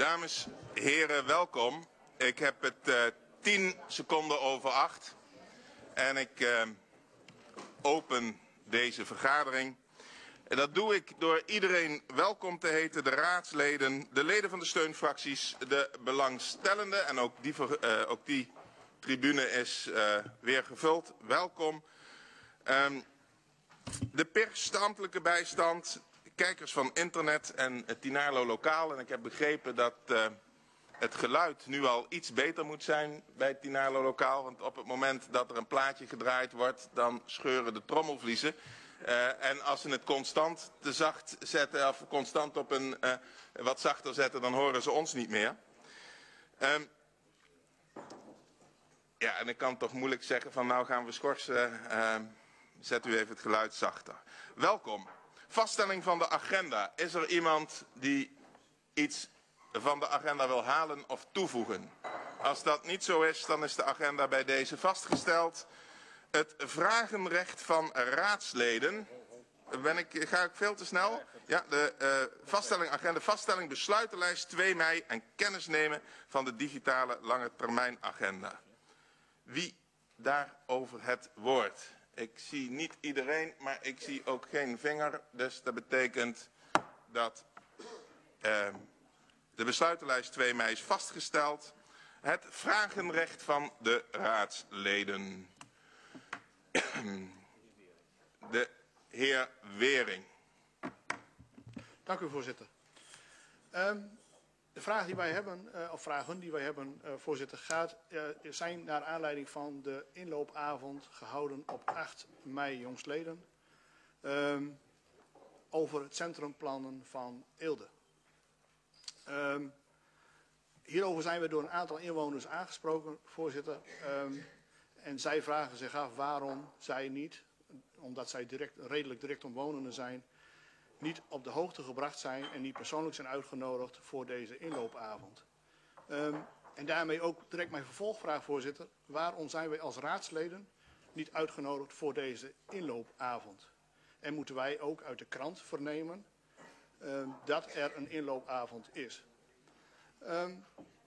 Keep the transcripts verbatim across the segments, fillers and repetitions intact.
Dames, heren, welkom. Ik heb het uh, tien seconden over acht en ik uh, open deze vergadering. En dat doe ik door iedereen welkom te heten, de raadsleden, de leden van de steunfracties, de belangstellenden en ook die, uh, ook die tribune is uh, weer gevuld. Welkom. Um, de pers, de ambtelijke bijstand, kijkers van internet en het Tinarlo lokaal. En ik heb begrepen dat uh, het geluid nu al iets beter moet zijn bij het Tinarlo lokaal. Want op het moment dat er een plaatje gedraaid wordt, dan scheuren de trommelvliezen. Uh, en als ze het constant te zacht zetten of constant op een uh, wat zachter zetten, dan horen ze ons niet meer. Um, ja, en ik kan toch moeilijk zeggen van nou gaan we schorsen. Uh, zet u even het geluid zachter. Welkom. Vaststelling van de agenda. Is er iemand die iets van de agenda wil halen of toevoegen? Als dat niet zo is, dan is de agenda bij deze vastgesteld. Het vragenrecht van raadsleden. Ben ik, ga ik veel te snel? Ja, de uh, vaststelling agenda, vaststelling besluitenlijst twee mei en kennis nemen van de digitale lange termijn agenda. Wie daarover het woord? Ik zie niet iedereen, maar ik zie ook geen vinger. Dus dat betekent dat uh, de besluitenlijst twee mei is vastgesteld. Het vragenrecht van de raadsleden. De heer Wering. Dank u, voorzitter. Um, de vraag die wij hebben, uh, of vragen die wij hebben, uh, voorzitter, gaat, uh, zijn naar aanleiding van de inloopavond gehouden op acht mei jongstleden um, over het centrumplannen van Eelde. Um, hierover zijn we door een aantal inwoners aangesproken, voorzitter. Um, en zij vragen zich af waarom zij niet, omdat zij direct, redelijk direct omwonenden zijn, niet op de hoogte gebracht zijn en niet persoonlijk zijn uitgenodigd voor deze inloopavond. Um, en daarmee ook direct mijn vervolgvraag, voorzitter. Waarom zijn wij als raadsleden niet uitgenodigd voor deze inloopavond? En moeten wij ook uit de krant vernemen um, dat er een inloopavond is? Um,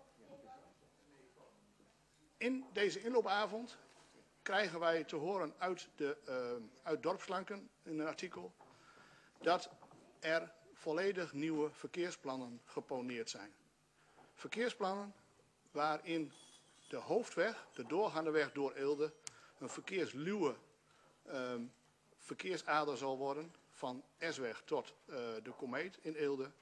in deze inloopavond krijgen wij te horen uit, de, uh, uit Dorpslanken in een artikel dat er volledig nieuwe verkeersplannen geponeerd zijn. Verkeersplannen waarin de hoofdweg, de doorgaande weg door Eelde, een verkeersluwe uh, verkeersader zal worden van Esweg tot uh, de Komeet in Eelde.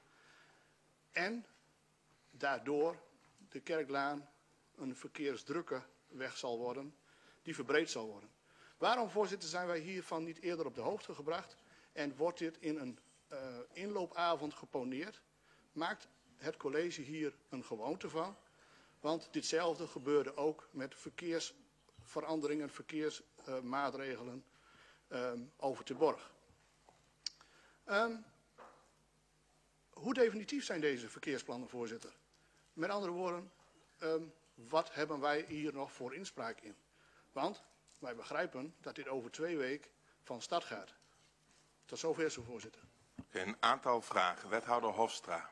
En daardoor de Kerklaan een verkeersdrukke weg zal worden die verbreed zal worden. Waarom, voorzitter, zijn wij hiervan niet eerder op de hoogte gebracht en wordt dit in een uh, inloopavond geponeerd? Maakt het college hier een gewoonte van? Want ditzelfde gebeurde ook met verkeersveranderingen, verkeersmaatregelen uh, um, over te Borg. Um, hoe definitief zijn deze verkeersplannen, voorzitter? Met andere woorden, um, wat hebben wij hier nog voor inspraak in? Want wij begrijpen dat dit over twee weken van start gaat. Tot zover, zo, voorzitter. Een aantal vragen. Wethouder Hofstra.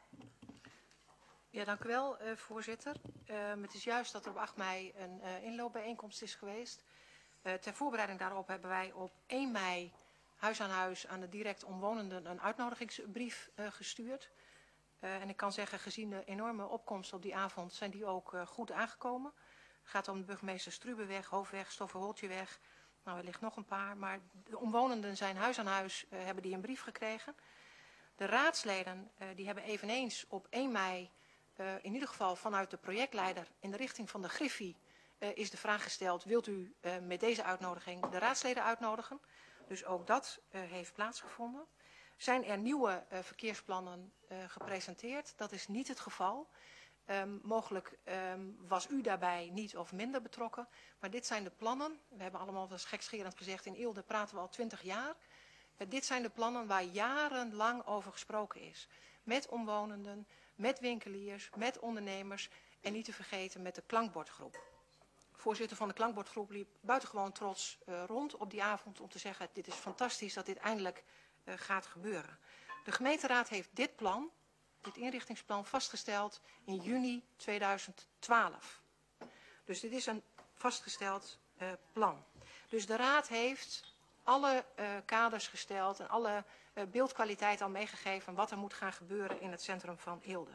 Ja, dank u wel, uh, voorzitter. Uh, het is juist dat er op acht mei een uh, inloopbijeenkomst is geweest. Uh, ter voorbereiding daarop hebben wij op één mei huis aan huis aan de direct omwonenden een uitnodigingsbrief uh, gestuurd. Uh, en ik kan zeggen, gezien de enorme opkomst op die avond zijn die ook uh, goed aangekomen. Het gaat om de burgemeester Strubeweg, Hoofdweg, Stofferholtjeweg. Nou, er ligt nog een paar, maar de omwonenden zijn huis aan huis, uh, hebben die een brief gekregen. De raadsleden uh, die hebben eveneens op één mei, uh, in ieder geval vanuit de projectleider in de richting van de Griffie, uh, is de vraag gesteld, wilt u uh, met deze uitnodiging de raadsleden uitnodigen? Dus ook dat uh, heeft plaatsgevonden. Zijn er nieuwe uh, verkeersplannen uh, gepresenteerd? Dat is niet het geval. Um, mogelijk um, was u daarbij niet of minder betrokken. Maar dit zijn de plannen. We hebben allemaal, dat is gekscherend gezegd, in Eelde praten we al twintig jaar. Uh, dit zijn de plannen waar jarenlang over gesproken is. Met omwonenden, met winkeliers, met ondernemers en niet te vergeten met de klankbordgroep. Voorzitter van de klankbordgroep liep buitengewoon trots uh, rond op die avond om te zeggen, dit is fantastisch dat dit eindelijk uh, gaat gebeuren. De gemeenteraad heeft dit plan dit inrichtingsplan vastgesteld in juni tweeduizend twaalf. Dus dit is een vastgesteld uh, plan. Dus de Raad heeft alle uh, kaders gesteld en alle uh, beeldkwaliteit al meegegeven wat er moet gaan gebeuren in het centrum van Eelde.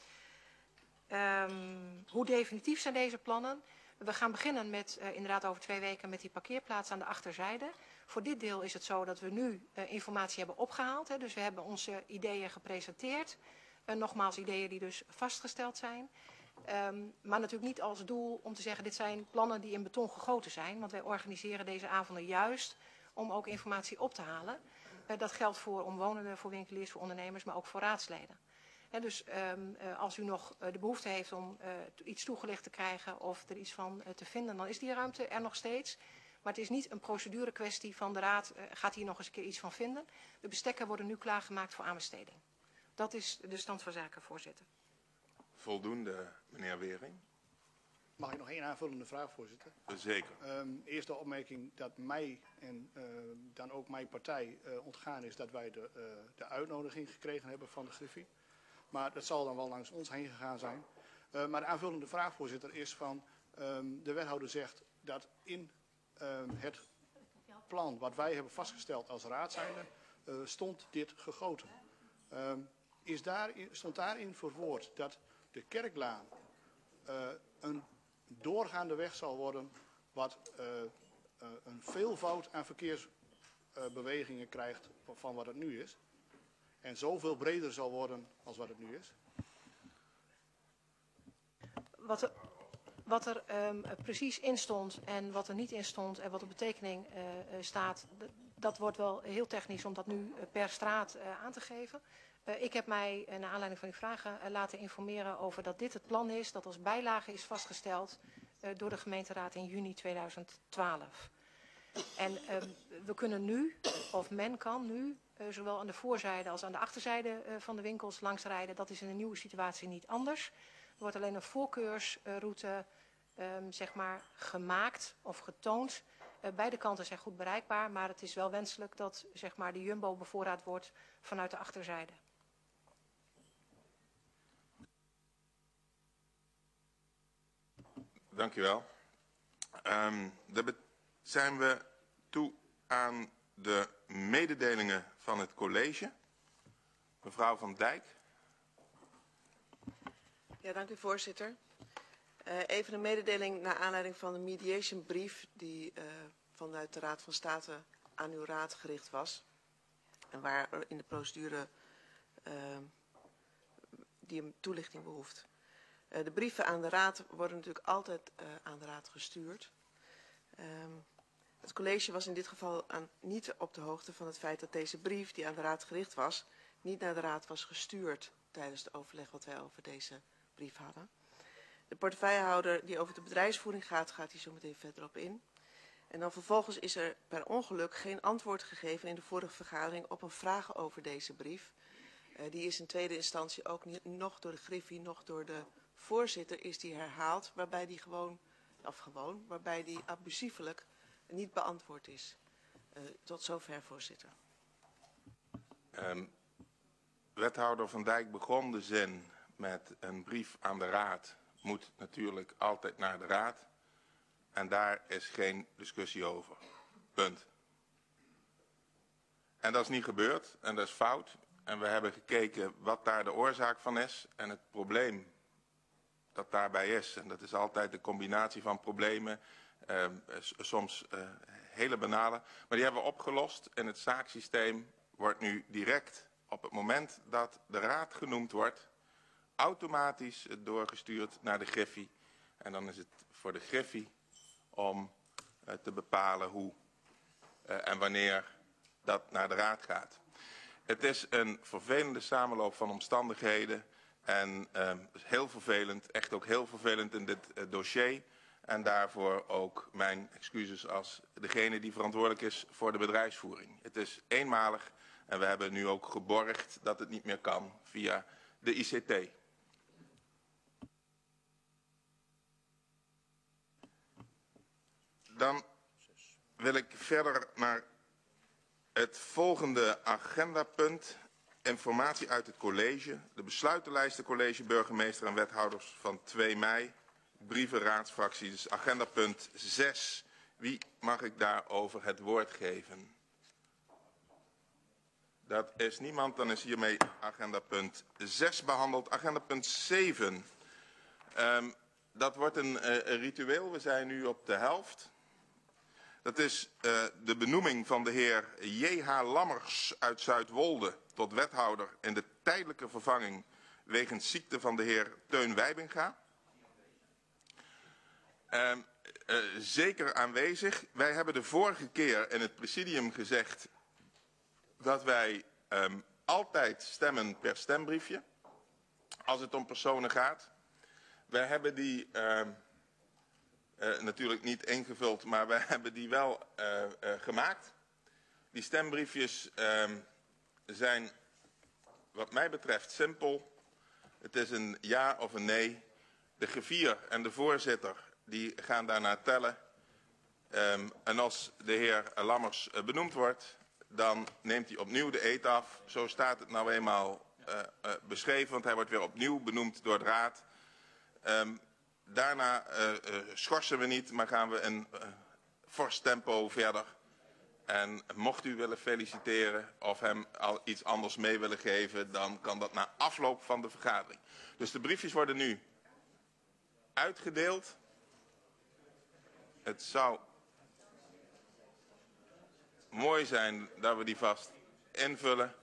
Um, hoe definitief zijn deze plannen? We gaan beginnen met, uh, inderdaad over twee weken met die parkeerplaats aan de achterzijde. Voor dit deel is het zo dat we nu uh, informatie hebben opgehaald. Hè, dus we hebben onze ideeën gepresenteerd. Uh, nogmaals, ideeën die dus vastgesteld zijn. Um, maar natuurlijk niet als doel om te zeggen dit zijn plannen die in beton gegoten zijn. Want wij organiseren deze avonden juist om ook informatie op te halen. Uh, dat geldt voor omwonenden, voor winkeliers, voor ondernemers, maar ook voor raadsleden. He, dus um, uh, als u nog uh, de behoefte heeft om uh, iets toegelicht te krijgen of er iets van uh, te vinden, dan is die ruimte er nog steeds. Maar het is niet een procedure kwestie van de Raad uh, gaat hier nog eens een keer iets van vinden. De bestekken worden nu klaargemaakt voor aanbesteding. Dat is de stand van zaken, voorzitter. Voldoende, meneer Wering. Mag ik nog één aanvullende vraag, voorzitter? Zeker. Um, eerst de opmerking dat mij en uh, dan ook mijn partij uh, ontgaan is dat wij de, uh, de uitnodiging gekregen hebben van de Griffie. Maar dat zal dan wel langs ons heen gegaan zijn. Uh, maar de aanvullende vraag, voorzitter, is van um, de wethouder zegt dat in um, het plan wat wij hebben vastgesteld als raad zijnde, uh, stond dit gegoten. Um, is daarin, stond daarin verwoord dat de Kerklaan uh, een doorgaande weg zal worden wat uh, uh, een veelvoud aan verkeersbewegingen uh, krijgt van wat het nu is. En zoveel breder zal worden als wat het nu is? Wat er, wat er um, precies in stond en wat er niet in stond en wat de betekening uh, staat, dat wordt wel heel technisch om dat nu uh, per straat uh, aan te geven. Uh, ik heb mij, uh, naar aanleiding van uw vragen, uh, laten informeren over dat dit het plan is dat als bijlage is vastgesteld uh, door de gemeenteraad in juni tweeduizend twaalf. En uh, we kunnen nu, of men kan nu, uh, zowel aan de voorzijde als aan de achterzijde uh, van de winkels langsrijden. Dat is in een nieuwe situatie niet anders. Er wordt alleen een voorkeursroute um, zeg maar, gemaakt of getoond. Uh, beide kanten zijn goed bereikbaar, maar het is wel wenselijk dat zeg maar, de Jumbo bevoorraad wordt vanuit de achterzijde. Dank u wel. Um, de zijn we toe aan de mededelingen van het college. Mevrouw Van Dijk. Ja, dank u voorzitter. Uh, even een mededeling naar aanleiding van de mediationbrief die uh, vanuit de Raad van State aan uw raad gericht was. En waar er in de procedure uh, die een toelichting behoeft. Uh, de brieven aan de raad worden natuurlijk altijd uh, aan de raad gestuurd. Um, het college was in dit geval aan, niet op de hoogte van het feit dat deze brief die aan de raad gericht was, niet naar de raad was gestuurd tijdens het overleg wat wij over deze brief hadden. De portefeuillehouder die over de bedrijfsvoering gaat, gaat hier zo meteen verder op in. En dan vervolgens is er per ongeluk geen antwoord gegeven in de vorige vergadering op een vraag over deze brief. Uh, die is in tweede instantie ook niet, nog door de Griffie, nog door de voorzitter is die herhaald, waarbij die gewoon, of gewoon, waarbij die abusievelijk niet beantwoord is. Uh, tot zover, voorzitter. Um, wethouder Van Dijk begon de zin met een brief aan de raad. Moet natuurlijk altijd naar de raad. En daar is geen discussie over. Punt. En dat is niet gebeurd en dat is fout. En we hebben gekeken wat daar de oorzaak van is. En het probleem dat daarbij is, en dat is altijd de combinatie van problemen, eh, soms eh, hele banale, maar die hebben we opgelost. En het zaaksysteem wordt nu direct op het moment dat de raad genoemd wordt, automatisch doorgestuurd naar de Griffie. En dan is het voor de Griffie om uh, te bepalen hoe uh, en wanneer dat naar de raad gaat. Het is een vervelende samenloop van omstandigheden en uh, heel vervelend, echt ook heel vervelend in dit uh, dossier. En daarvoor ook mijn excuses als degene die verantwoordelijk is voor de bedrijfsvoering. Het is eenmalig en we hebben nu ook geborgd dat het niet meer kan via de I C T. Dan wil ik verder naar het volgende agendapunt. informatie uit het college. De besluitenlijsten college, burgemeester en wethouders van twee mei. Brieven, raadsfracties, dus agenda punt zes. Wie mag ik daarover het woord geven? Dat is niemand, dan is hiermee agenda punt zes behandeld. Agenda punt zeven. Um, dat wordt een, uh, een ritueel, we zijn nu op de helft. Dat is uh, de benoeming van de heer J H Lammers uit Zuidwolde tot wethouder in de tijdelijke vervanging wegens ziekte van de heer Teun Wijbinga. Uh, uh, zeker aanwezig. Wij hebben de vorige keer in het presidium gezegd dat wij um, altijd stemmen per stembriefje als het om personen gaat. Wij hebben die uh, uh, natuurlijk niet ingevuld, maar wij hebben die wel uh, uh, gemaakt. Die stembriefjes uh, zijn wat mij betreft simpel. Het is een ja of een nee. De griffier en de voorzitter die gaan daarna tellen. Um, en als de heer Lammers uh, benoemd wordt, dan neemt hij opnieuw de eed af. Zo staat het nou eenmaal uh, uh, beschreven, want hij wordt weer opnieuw benoemd door de raad. Um, daarna uh, uh, schorsen we niet, maar gaan we een uh, fors tempo verder. En mocht u willen feliciteren of hem al iets anders mee willen geven, dan kan dat na afloop van de vergadering. Dus de briefjes worden nu uitgedeeld. Het zou mooi zijn dat we die vast invullen.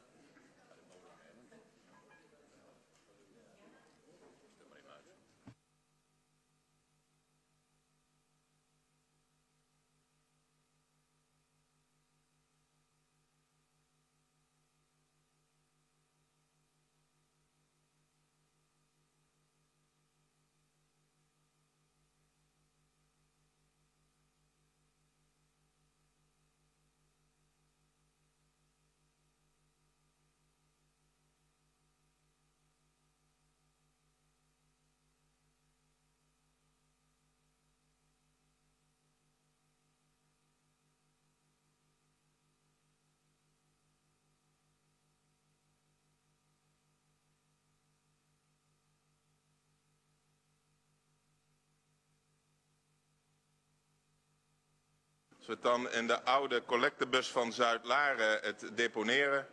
Als we het dan in de oude collectebus van Zuid-Laren het deponeren.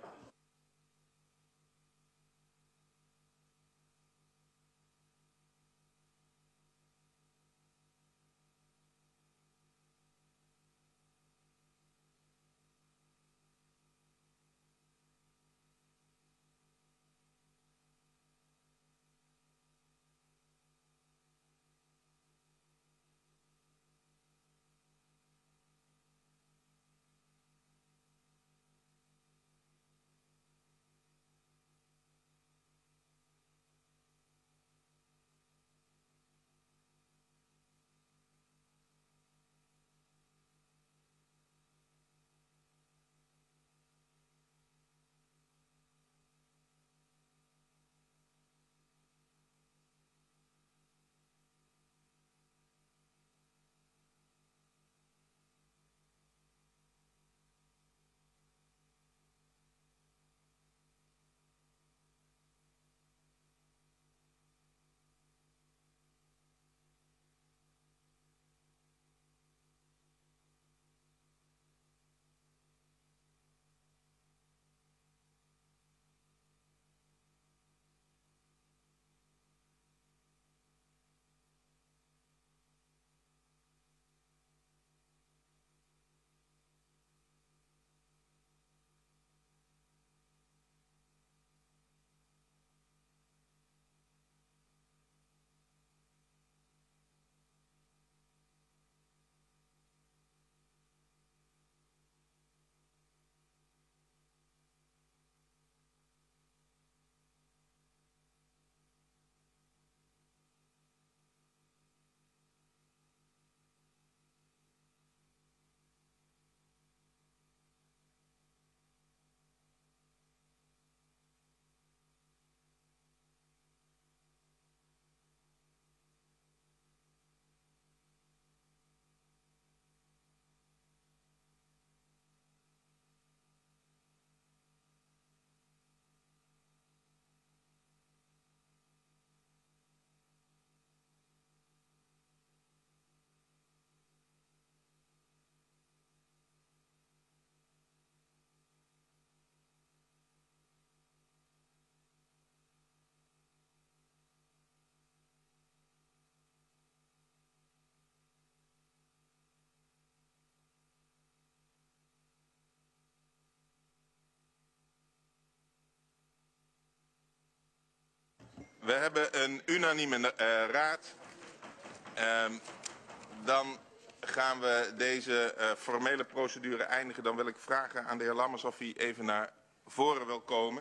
we hebben een unanieme uh, raad. Uh, dan gaan we deze uh, formele procedure eindigen. Dan wil ik vragen aan de heer Lammers of hij even naar voren wil komen.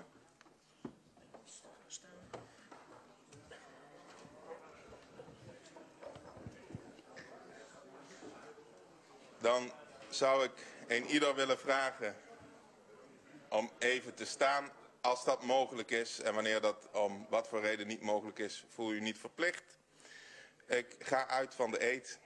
Dan zou ik een ieder willen vragen om even te staan als dat mogelijk is. En wanneer dat om wat voor reden niet mogelijk is, voel u niet verplicht. Ik ga uit van de eed.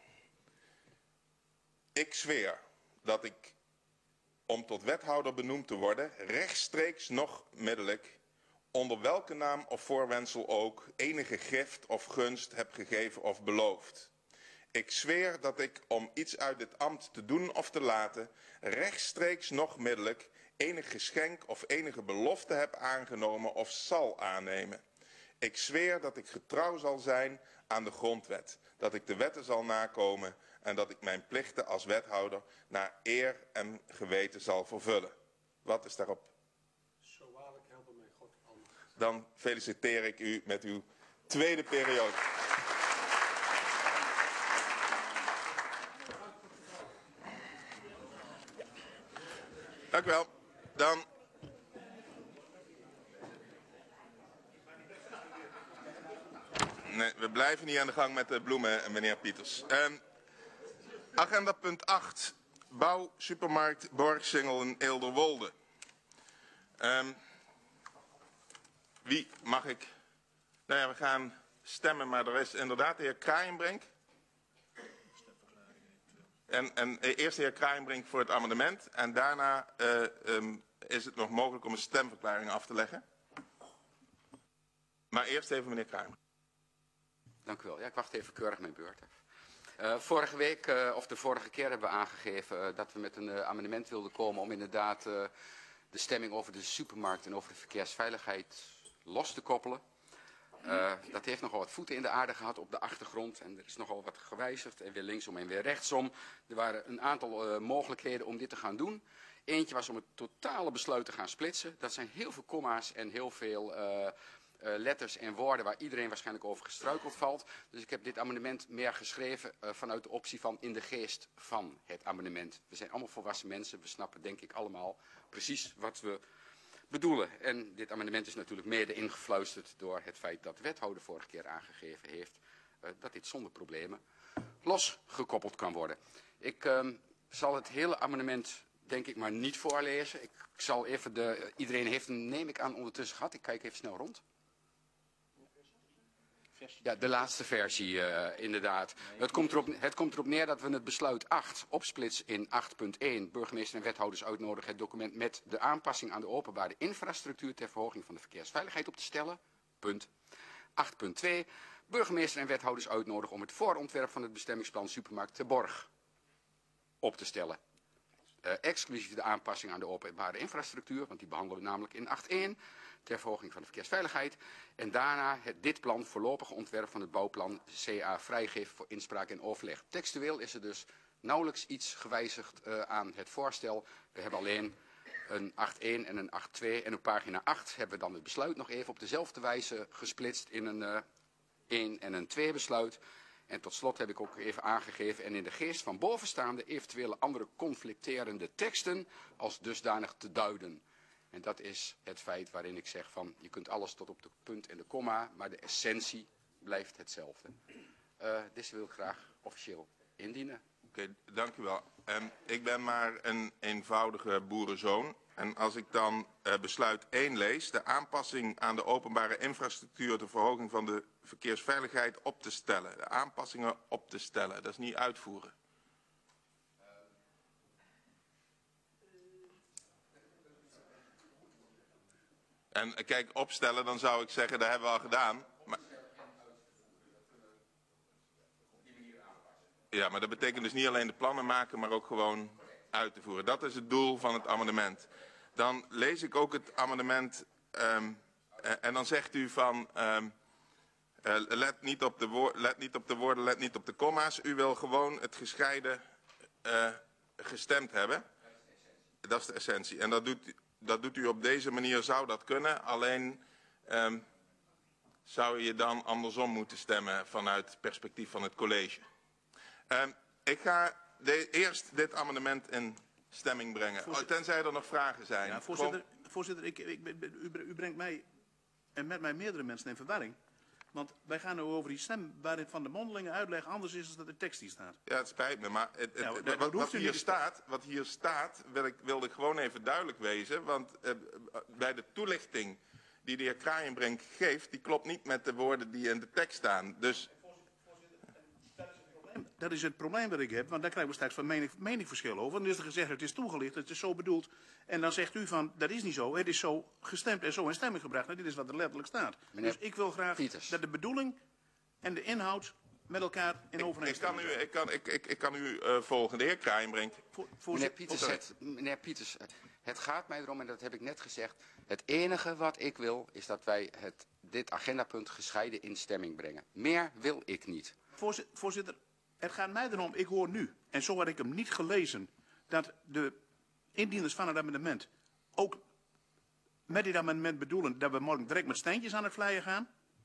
Ik zweer dat ik, om tot wethouder benoemd te worden, rechtstreeks nog middelijk, onder welke naam of voorwendsel ook, enige gift of gunst heb gegeven of beloofd. Ik zweer dat ik, om iets uit dit ambt te doen of te laten, rechtstreeks nog middelijk enig geschenk of enige belofte heb aangenomen of zal aannemen. Ik zweer dat ik getrouw zal zijn aan de grondwet, dat ik de wetten zal nakomen en dat ik mijn plichten als wethouder naar eer en geweten zal vervullen. Wat is daarop? Zo waarlijk helpen mij God. Dan feliciteer ik u met uw tweede periode. Dank u wel. Dan... Nee, we blijven niet aan de gang met de bloemen, meneer Pieters. Um, agenda punt acht. Bouw, supermarkt, Borgsingel en Eelderwolde. Um, wie mag ik... Nou ja, we gaan stemmen, maar er is inderdaad de heer Kraaienbrink. En, en eerst de heer Kraaienbrink voor het amendement. En daarna uh, um, is het nog mogelijk om een stemverklaring af te leggen. Maar eerst even meneer Kraaienbrink. Dank u wel. Ja, ik wacht even keurig mijn beurt af. Uh, vorige week, uh, of de vorige keer hebben we aangegeven uh, dat we met een uh, amendement wilden komen om inderdaad uh, de stemming over de supermarkt en over de verkeersveiligheid los te koppelen. Uh, dat heeft nogal wat voeten in de aarde gehad op de achtergrond en er is nogal wat gewijzigd en weer linksom en weer rechtsom. Er waren een aantal uh, mogelijkheden om dit te gaan doen. Eentje was om het totale besluit te gaan splitsen. Dat zijn heel veel komma's en heel veel uh, uh, letters en woorden waar iedereen waarschijnlijk over gestruikeld valt. Dus ik heb dit amendement meer geschreven uh, vanuit de optie van in de geest van het amendement. We zijn allemaal volwassen mensen, we snappen denk ik allemaal precies wat we bedoelen. En dit amendement is natuurlijk mede ingefluisterd door het feit dat de wethouder vorige keer aangegeven heeft uh, dat dit zonder problemen losgekoppeld kan worden. Ik uh, zal het hele amendement denk ik maar niet voorlezen. Ik zal even de, uh, iedereen heeft hem neem ik aan ondertussen gehad. Ik kijk even snel rond. Ja, de laatste versie uh, inderdaad. Het komt, erop, het komt erop neer dat we het besluit acht opsplitsen in acht punt één. Burgemeester en wethouders uitnodigen het document met de aanpassing aan de openbare infrastructuur ter verhoging van de verkeersveiligheid op te stellen. Punt. acht punt twee. Burgemeester en wethouders uitnodigen om het voorontwerp van het bestemmingsplan Supermarkt Ter Borg op te stellen. Uh, exclusief de aanpassing aan de openbare infrastructuur, want die behandelen we namelijk in acht punt één. Ter verhoging van de verkeersveiligheid. En daarna het, dit plan voorlopige ontwerp van het bouwplan C A vrijgeven voor inspraak en overleg. Textueel is er dus nauwelijks iets gewijzigd uh, aan het voorstel. We hebben alleen een acht punt één en een acht punt twee. En op pagina acht hebben we dan het besluit nog even op dezelfde wijze gesplitst in een uh, één en een twee besluit. En tot slot heb ik ook even aangegeven en in de geest van bovenstaande eventuele andere conflicterende teksten als dusdanig te duiden. En dat is het feit waarin ik zeg van je kunt alles tot op de punt en de komma, maar de essentie blijft hetzelfde. Uh, deze wil ik graag officieel indienen. Oké, okay, dank u wel. Um, ik ben maar een eenvoudige boerenzoon. En als ik dan uh, besluit één lees, de aanpassing aan de openbare infrastructuur, de verhoging van de verkeersveiligheid op te stellen. De aanpassingen op te stellen, dat is niet uitvoeren. En kijk, opstellen, dan zou ik zeggen, dat hebben we al gedaan. Maar... Ja, maar dat betekent dus niet alleen de plannen maken, maar ook gewoon uit te voeren. Dat is het doel van het amendement. Dan lees ik ook het amendement um, uh, en dan zegt u van, um, uh, let, niet op de woor- let niet op de woorden, let niet op de komma's. U wil gewoon het gescheiden uh, gestemd hebben. Dat is de essentie. En dat doet, dat doet u op deze manier, zou dat kunnen. Alleen, um, zou je dan andersom moeten stemmen vanuit het perspectief van het college. Um, ik ga de, eerst dit amendement in stemming brengen, oh, tenzij er nog vragen zijn. Ja, voorzitter, voorzitter ik, ik, u, u brengt mij en met mij meerdere mensen in verwarring. Want wij gaan nu over die stem waarin van de mondelinge uitleg anders is dan dat de tekst hier staat. Ja, het spijt me, maar het, het, Ja, wat, dat wat, hoeft u hier niet. staat, wat hier staat, wil ik, wilde ik gewoon even duidelijk wezen. Want uh, bij de toelichting die de heer Kraaienbrink geeft, die klopt niet met de woorden die in de tekst staan. Dus... Dat is het probleem dat ik heb, want daar krijgen we straks van mening, meningverschil over. Dan is er gezegd, het is toegelicht, het is zo bedoeld. En dan zegt u van, dat is niet zo, het is zo gestemd en zo in stemming gebracht. Nou, dit is wat er letterlijk staat. Meneer Dus ik wil graag Pieters. dat de bedoeling en de inhoud met elkaar in Ik, ik, kan overeenstemming u, zijn. ik, kan, ik, ik, ik kan u uh, volgen. De heer Kraaienbrink. Voor, Meneer voorzitter, Pieters, oh, het, meneer Pieters, het gaat mij erom, en dat heb ik net gezegd, het enige wat ik wil is dat wij het, dit agendapunt gescheiden in stemming brengen. Meer wil ik niet. Voorzitter, voorzitter, het gaat mij erom, ik hoor nu, en zo had ik hem niet gelezen, dat de indieners van het amendement ook met dit amendement bedoelen dat we morgen direct met steentjes aan het vlijen gaan.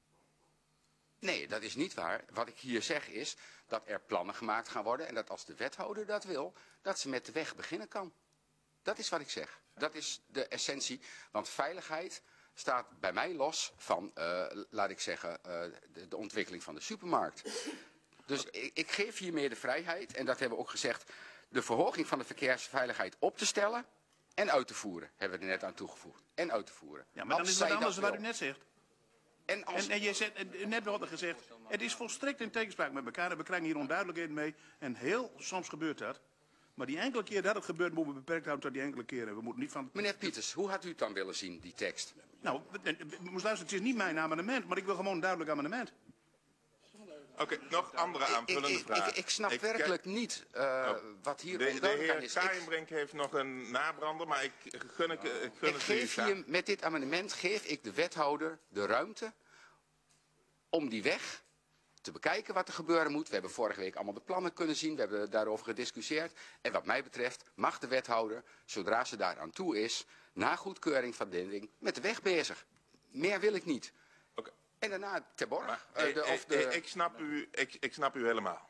Nee, dat is niet waar. Wat ik hier zeg is dat er plannen gemaakt gaan worden en dat als de wethouder dat wil, dat ze met de weg beginnen kan. Dat is wat ik zeg. Dat is de essentie, want veiligheid staat bij mij los van, uh, laat ik zeggen, uh, de, de ontwikkeling van de supermarkt. Dus ik, ik geef hiermee de vrijheid, en dat hebben we ook gezegd, de verhoging van de verkeersveiligheid op te stellen en uit te voeren. Hebben we er net aan toegevoegd. En uit te voeren. Ja, maar dan Als is het zij wat anders dat dan wat u wil. net zegt. En als... En, en je zegt, net wordt er gezegd, het is volstrekt in tegenspraak met elkaar en we krijgen hier onduidelijkheden mee. En heel soms gebeurt dat. Maar die enkele keer dat het gebeurt, moeten we beperkt houden tot die enkele keren. We moeten niet van... Meneer Pieters, hoe had u het dan willen zien, die tekst? Nou, we, we, we moest luisteren, het is niet mijn amendement, maar ik wil gewoon een duidelijk amendement. Oké, okay, nog andere aanvullende ik, ik, vragen. Ik, ik snap Ik werkelijk kijk- niet uh, Oh. wat hier De, de onduidelijk aan heer is. Ik, Kraaienbrink heeft nog een nabrander, maar ik gun, ik, ik gun ik het u geef graag. hier, met dit amendement geef ik de wethouder de ruimte om die weg te bekijken wat er gebeuren moet. We hebben vorige week allemaal de plannen kunnen zien. We hebben daarover gediscussieerd. En wat mij betreft mag de wethouder, zodra ze daar aan toe is, na goedkeuring van de ding, met de weg bezig. Meer wil ik niet. Oké. En daarna ter borg. Maar, uh, de, eh, of de... eh, ik, snap u, ik, ik snap u helemaal.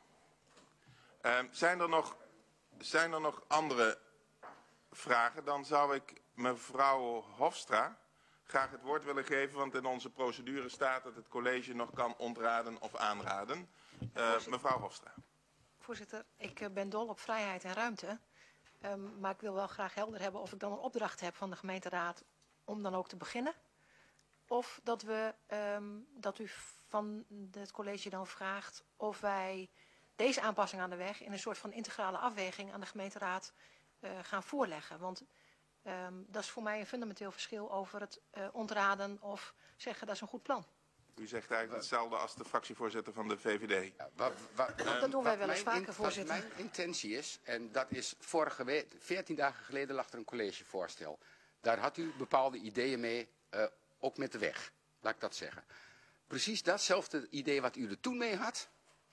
Um, zijn, er nog, zijn er nog andere vragen? Dan zou ik mevrouw Hofstra graag het woord willen geven, want in onze procedure staat dat het college nog kan ontraden of aanraden. Uh, mevrouw Hofstra. Voorzitter, ik eh, ben dol op vrijheid en ruimte. Um, maar ik wil wel graag helder hebben of ik dan een opdracht heb van de gemeenteraad om dan ook te beginnen. Of dat, we, um, dat u van het college dan vraagt of wij deze aanpassing aan de weg in een soort van integrale afweging aan de gemeenteraad uh, gaan voorleggen. Want um, dat is voor mij een fundamenteel verschil over het uh, ontraden of zeggen dat is een goed plan. U zegt eigenlijk hetzelfde als de fractievoorzitter van de V V D. Ja, wat, wat, Dat doen wij wel eens mijn vaker, in- voorzitter. Wat mijn intentie is, en dat is vorige week, veertien dagen geleden lag er een collegevoorstel. Daar had u bepaalde ideeën mee, uh, ook met de weg. Laat ik dat zeggen. Precies datzelfde idee wat u er toen mee had,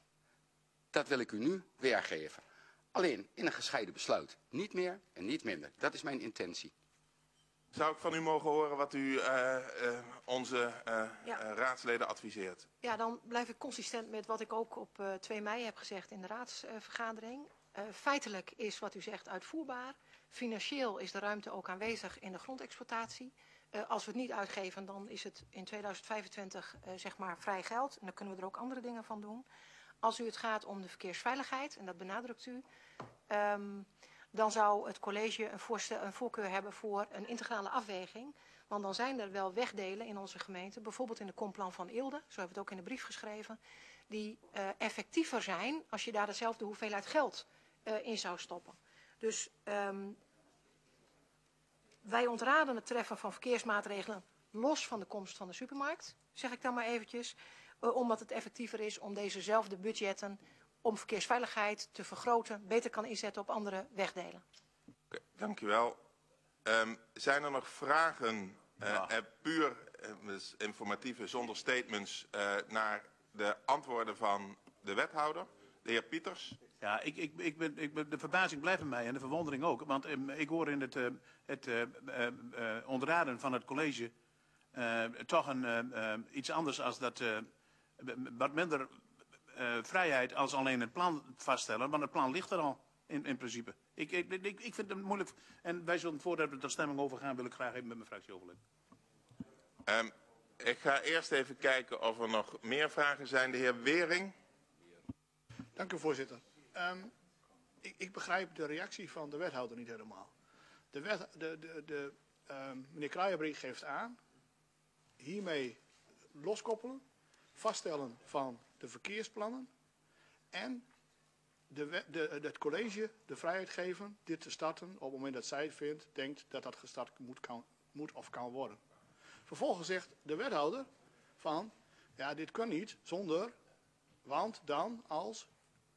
dat wil ik u nu weergeven. Alleen in een gescheiden besluit. Niet meer en niet minder. Dat is mijn intentie. Zou ik van u mogen horen wat u uh, uh, onze uh, Ja. uh, raadsleden adviseert? Ja, dan blijf ik consistent met wat ik ook op uh, twee mei heb gezegd in de raadsvergadering. Uh, feitelijk is wat u zegt uitvoerbaar. Financieel is de ruimte ook aanwezig in de grondexploitatie. Uh, als we het niet uitgeven, dan is het in tweeduizend vijfentwintig uh, zeg maar vrij geld. En dan kunnen we er ook andere dingen van doen. Als u het gaat om de verkeersveiligheid, en dat benadrukt u, um, dan zou het college een, voorstel, een voorkeur hebben voor een integrale afweging. Want dan zijn er wel wegdelen in onze gemeente, bijvoorbeeld in de Komplan van Eelde, zo hebben we het ook in de brief geschreven, die uh, effectiever zijn als je daar dezelfde hoeveelheid geld uh, in zou stoppen. Dus um, wij ontraden het treffen van verkeersmaatregelen los van de komst van de supermarkt, zeg ik dan maar eventjes, uh, omdat het effectiever is om dezezelfde budgetten om verkeersveiligheid te vergroten, beter kan inzetten op andere wegdelen. Okay, dank u wel. Um, zijn er nog vragen, uh, Ja. uh, puur uh, dus informatieve, zonder statements, uh, naar de antwoorden van de wethouder, de heer Pieters? Ja, ik, ik, ik ben, ik ben, de verbazing blijft bij mij en de verwondering ook. Want um, ik hoor in het, uh, het uh, uh, uh, ontraden van het college uh, toch een, uh, uh, iets anders als dat, uh, wat minder uh, vrijheid als alleen het plan vaststellen, want het plan ligt er al in, in principe. Ik, ik, ik, ik vind het moeilijk en wij zullen voordat we ter stemming overgaan, wil ik graag even met mijn fractie overleggen. Um, ik ga eerst even kijken of er nog meer vragen zijn. De heer Wering. Dank u, voorzitter. Um, ik, ik begrijp de reactie van de wethouder niet helemaal. De wet, de, de, de, um, meneer Kraaienbrink geeft aan, hiermee loskoppelen, vaststellen van de verkeersplannen en de, de, de, het college de vrijheid geven dit te starten op het moment dat zij vindt, denkt dat dat gestart moet, kan, moet of kan worden. Vervolgens zegt de wethouder van, ja, dit kan niet zonder, want dan als...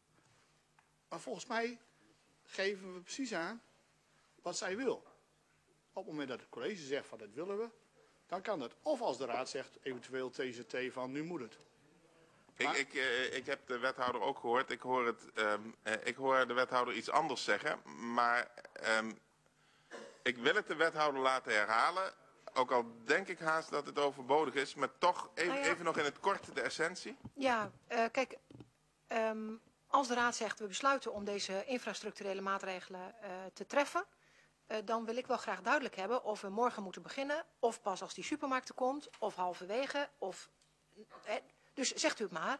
Maar volgens mij geven we precies aan wat zij wil. Op het moment dat het college zegt van dat willen we, dan kan dat. Of als de raad zegt, eventueel T Z T van nu moet het. Ik, ik, uh, ik heb de wethouder ook gehoord. Ik hoor, het, um, uh, ik hoor de wethouder iets anders zeggen. Maar um, ik wil het de wethouder laten herhalen. Ook al denk ik haast dat het overbodig is. Maar toch even, nou ja. even nog in het kort de essentie. Ja, uh, kijk. Um, als de raad zegt we besluiten om deze infrastructurele maatregelen uh, te treffen. Uh, dan wil ik wel graag duidelijk hebben of we morgen moeten beginnen. Of pas als die supermarkt er komt. Of halverwege. Of, eh, dus zegt u het maar.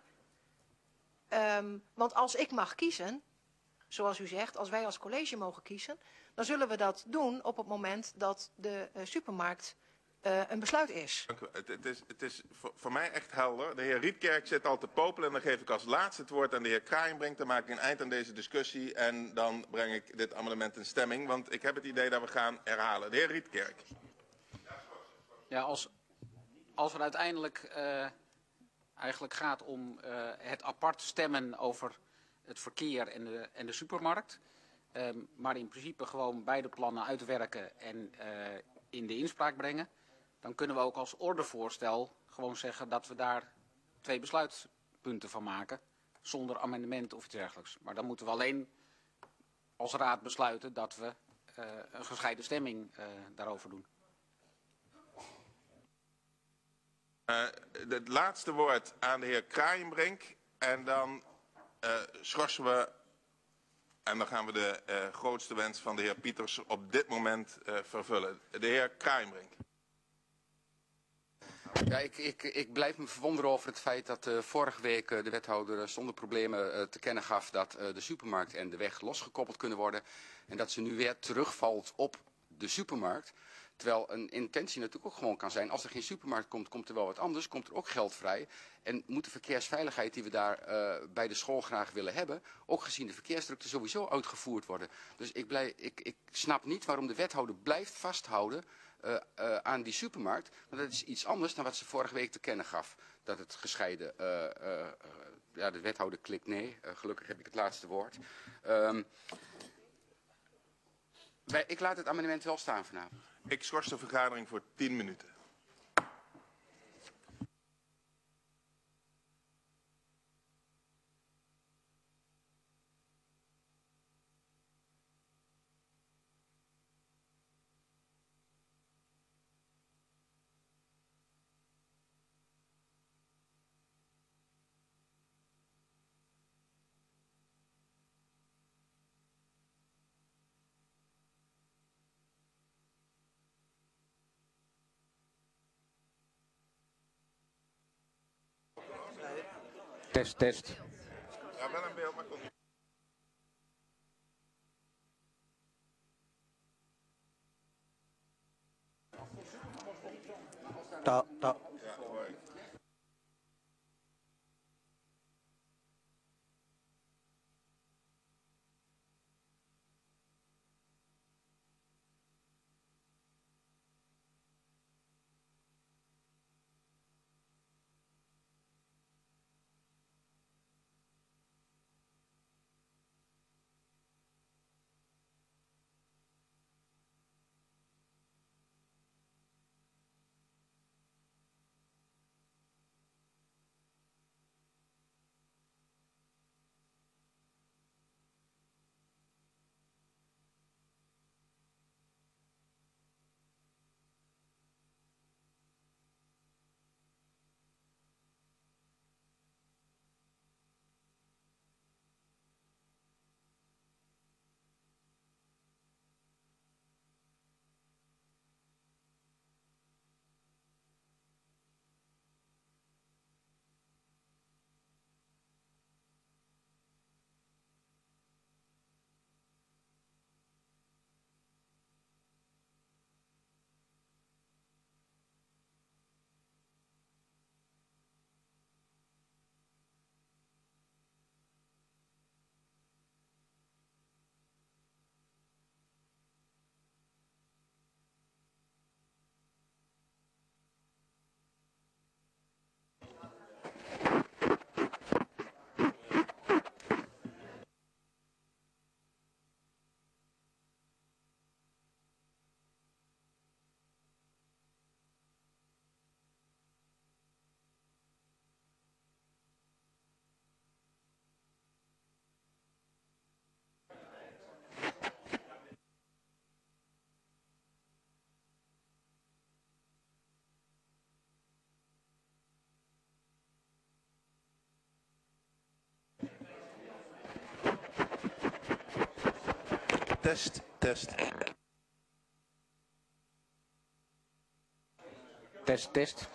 Um, want als ik mag kiezen, zoals u zegt, als wij als college mogen kiezen, dan zullen we dat doen op het moment dat de uh, supermarkt uh, een besluit is. Dank u. Het, het is, het is voor, voor mij echt helder. De heer Rietkerk zit al te popelen en dan geef ik als laatste het woord aan de heer Kraaienbrink. Dan maak ik een eind aan deze discussie en dan breng ik dit amendement in stemming. Want ik heb het idee dat we gaan herhalen. De heer Rietkerk. Ja, als, als er uiteindelijk uh, eigenlijk gaat om uh, het apart stemmen over het verkeer en de, en de supermarkt. Um, maar in principe gewoon beide plannen uitwerken en uh, in de inspraak brengen. Dan kunnen we ook als ordevoorstel gewoon zeggen dat we daar twee besluitpunten van maken. Zonder amendement of iets dergelijks. Maar dan moeten we alleen als raad besluiten dat we uh, een gescheiden stemming uh, daarover doen. Uh, het laatste woord aan de heer Kraaienbrink. En dan uh, schorsen we. En dan gaan we de uh, grootste wens van de heer Pieters op dit moment uh, vervullen. De heer Kraaienbrink. Ja, ik, ik, ik blijf me verwonderen over het feit dat uh, vorige week uh, de wethouder uh, zonder problemen uh, te kennen gaf dat uh, de supermarkt en de weg losgekoppeld kunnen worden. En dat ze nu weer terugvalt op de supermarkt. Terwijl een intentie natuurlijk ook gewoon kan zijn, als er geen supermarkt komt, komt er wel wat anders, komt er ook geld vrij. En moet de verkeersveiligheid die we daar uh, bij de school graag willen hebben, ook gezien de verkeersdrukte sowieso uitgevoerd worden. Dus ik, blij, ik, ik snap niet waarom de wethouder blijft vasthouden uh, uh, aan die supermarkt. Want dat is iets anders dan wat ze vorige week te kennen gaf. Dat het gescheiden, uh, uh, uh, ja, de wethouder klikt nee, uh, gelukkig heb ik het laatste woord. Um, wij, ik laat het amendement wel staan vanavond. Ik schors de vergadering voor tien minuten. Test, test. Ja, wel een beeld, maar komt niet. Ta, ta. test, test. Test, test.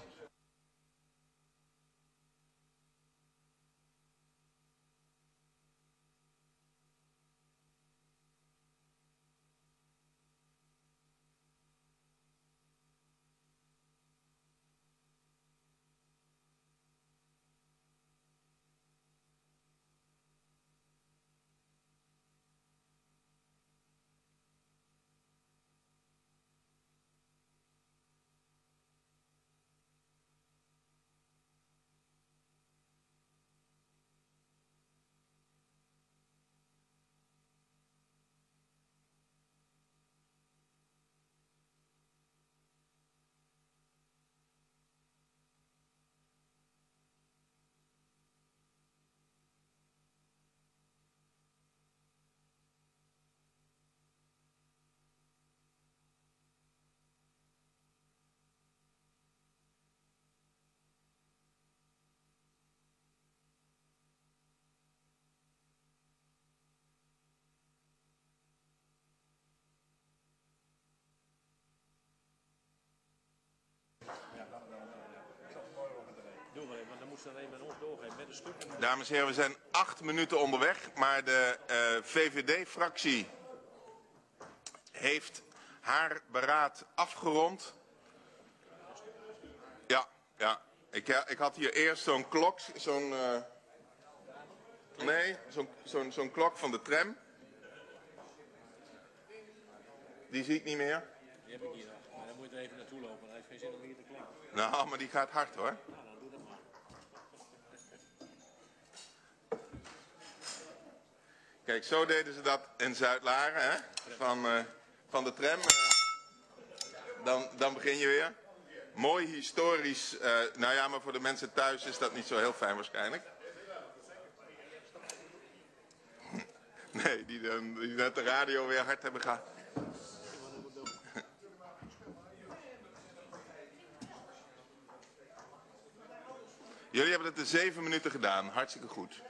Dames en heren, we zijn acht minuten onderweg, maar de uh, V V D-fractie heeft haar beraad afgerond. Ja, ja. Ik, ik had hier eerst zo'n klok, zo'n... Uh, nee, zo'n zo'n zo'n klok van de tram. Die zie ik niet meer. Die heb ik hier nog, maar dan moet je er even naartoe lopen, dan heeft geen zin om hier te klinken. Nou, maar die gaat hard hoor. Nou, dan doe dat maar. Kijk, zo deden ze dat in Zuid-Laren, hè? Van, uh, van de tram. Uh, dan, dan begin je weer. Mooi historisch. Uh, nou ja, maar voor de mensen thuis is dat niet zo heel fijn waarschijnlijk. Nee, die, dan, die net de radio weer hard hebben gehad. Jullie hebben het in zeven minuten gedaan. Hartstikke goed.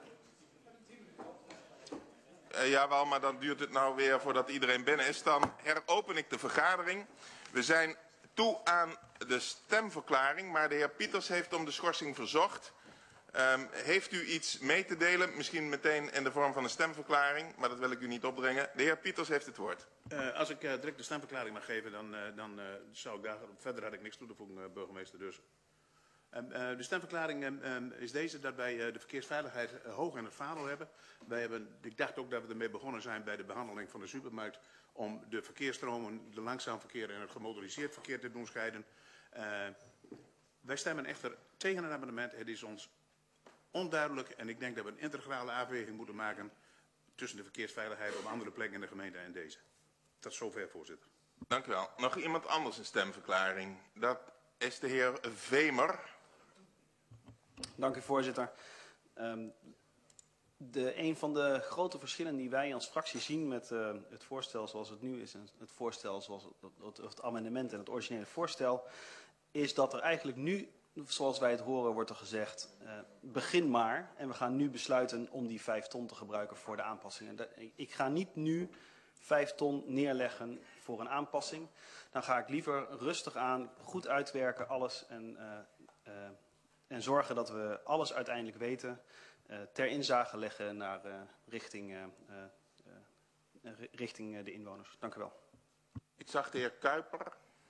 Uh, jawel, maar dan duurt het nou weer voordat iedereen binnen is. Dan heropen ik de vergadering. We zijn toe aan de stemverklaring, maar de heer Pieters heeft om de schorsing verzocht. Um, heeft u iets mee te delen? Misschien meteen in de vorm van een stemverklaring, maar dat wil ik u niet opdringen. De heer Pieters heeft het woord. Uh, als ik uh, direct de stemverklaring mag geven, dan, uh, dan uh, zou ik daar... Verder had ik niks toe te voegen, uh, burgemeester dus. Um, uh, de stemverklaring um, um, is deze, dat wij uh, de verkeersveiligheid uh, hoog in het vaandel hebben. Wij hebben. Ik dacht ook dat we ermee begonnen zijn bij de behandeling van de supermarkt, om de verkeersstromen, de langzaam verkeer en het gemotoriseerd verkeer te doen scheiden. Uh, wij stemmen echter tegen het amendement. Het is ons onduidelijk en ik denk dat we een integrale afweging moeten maken tussen de verkeersveiligheid op andere plekken in de gemeente en deze. Tot zover, voorzitter. Dank u wel. Nog iemand anders een stemverklaring? Dat is de heer Vemer. Dank u, voorzitter. Um, de, een van de grote verschillen die wij als fractie zien met uh, het voorstel zoals het nu is en het voorstel zoals het, het, het amendement en het originele voorstel, is dat er eigenlijk nu, zoals wij het horen, wordt er gezegd, uh, begin maar. En we gaan nu besluiten om die vijf ton te gebruiken voor de aanpassingen. Ik ga niet nu vijf ton neerleggen voor een aanpassing. Dan ga ik liever rustig aan, goed uitwerken, alles en, uh, uh, en zorgen dat we alles uiteindelijk weten. Uh, ter inzage leggen naar uh, richting, uh, uh, uh, richting uh, de inwoners. Dank u wel. Ik zag de heer Kuiper.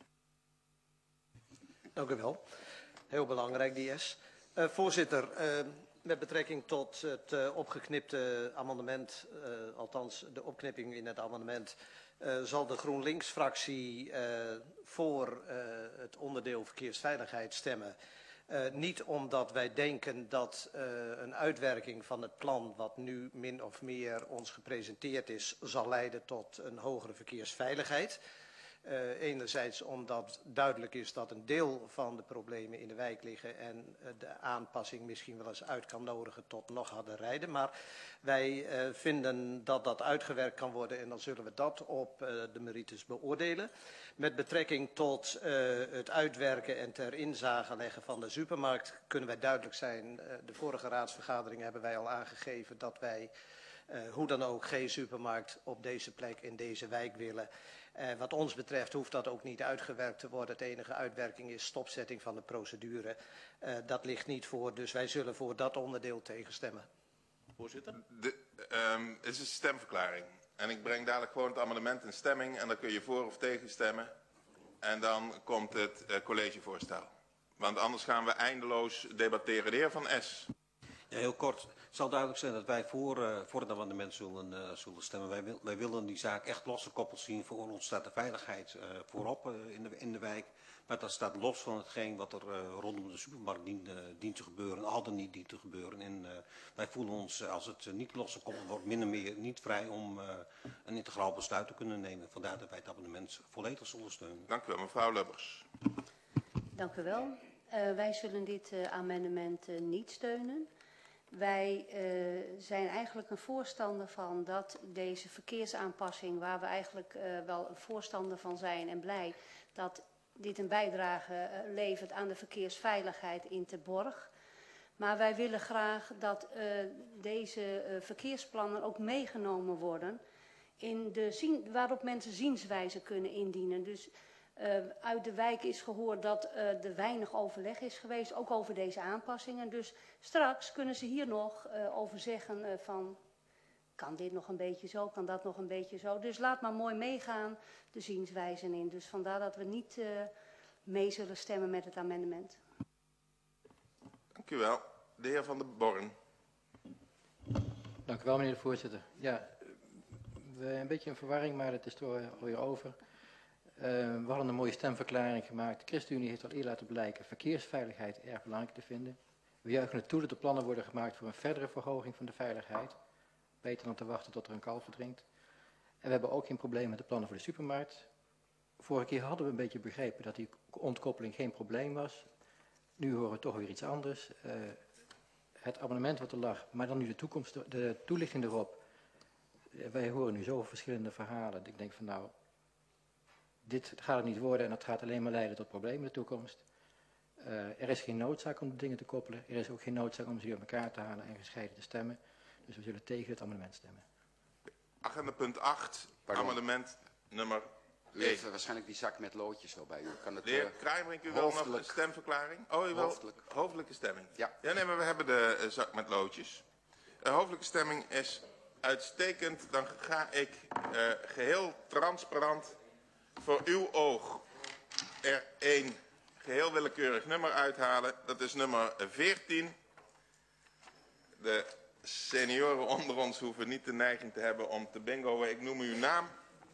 Dank u wel. Heel belangrijk, die is. Uh, voorzitter, uh, met betrekking tot het uh, opgeknipte amendement, uh, althans de opknipping in het amendement, uh, zal de GroenLinks-fractie uh, voor uh, het onderdeel verkeersveiligheid stemmen. Uh, niet omdat wij denken dat uh, een uitwerking van het plan wat nu min of meer ons gepresenteerd is, zal leiden tot een hogere verkeersveiligheid. Uh, enerzijds omdat duidelijk is dat een deel van de problemen in de wijk liggen en uh, de aanpassing misschien wel eens uit kan nodigen tot nog harder rijden. Maar wij uh, vinden dat dat uitgewerkt kan worden en dan zullen we dat op uh, de merites beoordelen. Met betrekking tot uh, het uitwerken en ter inzage leggen van de supermarkt kunnen wij duidelijk zijn. Uh, de vorige raadsvergadering hebben wij al aangegeven dat wij uh, hoe dan ook geen supermarkt op deze plek in deze wijk willen. Uh, wat ons betreft hoeft dat ook niet uitgewerkt te worden. Het enige uitwerking is stopzetting van de procedure. Uh, dat ligt niet voor, dus wij zullen voor dat onderdeel tegenstemmen. Voorzitter? De, um, het is een stemverklaring. En ik breng dadelijk gewoon het amendement in stemming en dan kun je voor of tegen stemmen. En dan komt het uh, collegevoorstel. Want anders gaan we eindeloos debatteren. De heer Van Es. Ja, heel kort. Het zal duidelijk zijn dat wij voor, uh, voor het amendement zullen, uh, zullen stemmen. Wij, wil, wij willen die zaak echt losgekoppeld zien. Voor ons staat de veiligheid uh, voorop uh, in, de, in de wijk. Maar dat staat los van hetgeen wat er uh, rondom de supermarkt dient, uh, dient te gebeuren. Al dan niet dient te gebeuren. En uh, wij voelen ons, uh, als het uh, niet losgekoppeld wordt, min of meer niet vrij om uh, een integraal besluit te kunnen nemen. Vandaar dat wij het amendement volledig zullen steunen. Dank u wel, mevrouw Lubbers. Dank u wel. Uh, wij zullen dit uh, amendement uh, niet steunen. Wij uh, zijn eigenlijk een voorstander van dat deze verkeersaanpassing, waar we eigenlijk uh, wel een voorstander van zijn en blij dat dit een bijdrage uh, levert aan de verkeersveiligheid in Terborg. Maar wij willen graag dat uh, deze uh, verkeersplannen ook meegenomen worden in de zien, waarop mensen zienswijze kunnen indienen. Dus Uh, uit de wijk is gehoord dat uh, er weinig overleg is geweest, ook over deze aanpassingen. Dus straks kunnen ze hier nog uh, over zeggen uh, van, kan dit nog een beetje zo, kan dat nog een beetje zo. Dus laat maar mooi meegaan de zienswijzen in. Dus vandaar dat we niet uh, mee zullen stemmen met het amendement. Dank u wel. De heer Van der Born. Dank u wel, meneer de voorzitter. Ja, we hebben een beetje een verwarring, maar het is er alweer over. Uh, we hadden een mooie stemverklaring gemaakt. De ChristenUnie heeft al eerder laten blijken verkeersveiligheid erg belangrijk te vinden. We juichen het toe dat er plannen worden gemaakt voor een verdere verhoging van de veiligheid. Beter dan te wachten tot er een kalf verdrinkt. En we hebben ook geen probleem met de plannen voor de supermarkt. Vorige keer hadden we een beetje begrepen dat die ontkoppeling geen probleem was. Nu horen we toch weer iets anders. Uh, het abonnement wat er lag, maar dan nu de, toekomst, de toelichting erop. Uh, wij horen nu zoveel verschillende verhalen. Ik denk van nou, dit gaat het niet worden en dat gaat alleen maar leiden tot problemen in de toekomst. Uh, er is geen noodzaak om de dingen te koppelen. Er is ook geen noodzaak om ze uit elkaar te halen en gescheiden te stemmen. Dus we zullen tegen het amendement stemmen. Agenda punt acht, Pardon. amendement nummer U heeft waarschijnlijk die zak met loodjes wel bij u. Kan het, de heer uh, Kruijbrink, u wil nog een stemverklaring? Oh, u wil hoofdelijk. hoofdelijke stemming? Ja. Ja, nee, maar we hebben de uh, zak met loodjes. De hoofdelijke stemming is uitstekend. Dan ga ik uh, geheel transparant voor uw oog er één geheel willekeurig nummer uithalen. Dat is nummer veertien. De senioren onder ons hoeven niet de neiging te hebben om te bingoen. Ik noem uw naam.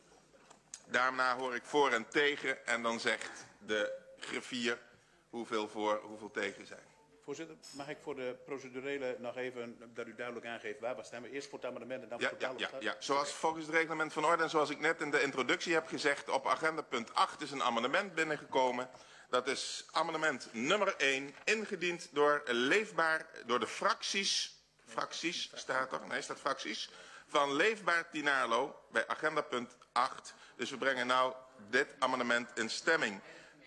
Daarna hoor ik voor en tegen en dan zegt de griffier hoeveel voor, hoeveel tegen zijn. Voorzitter, mag ik voor de procedurele nog even dat u duidelijk aangeeft waar we stemmen? Eerst voor het amendement en dan ja, voor het ja, totale ja, ja, zoals volgens het reglement van orde en zoals ik net in de introductie heb gezegd, op agenda punt acht is een amendement binnengekomen. Dat is amendement nummer één, ingediend door Leefbaar, door de fracties, fracties staat er, nee staat fracties, van Leefbaar Tinarlo bij agenda punt acht. Dus we brengen nou dit amendement in stemming.